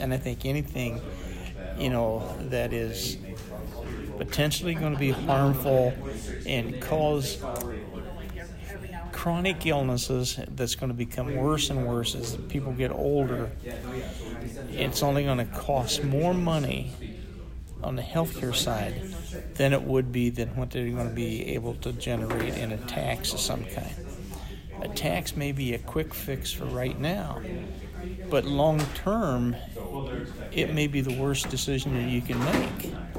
And I think anything, that is potentially going to be harmful and cause chronic illnesses that's going to become worse and worse as people get older, it's only going to cost more money on the healthcare side than it would be than what they're going to be able to generate in a tax of some kind. A tax may be a quick fix for right now, but long term, it may be the worst decision that you can make.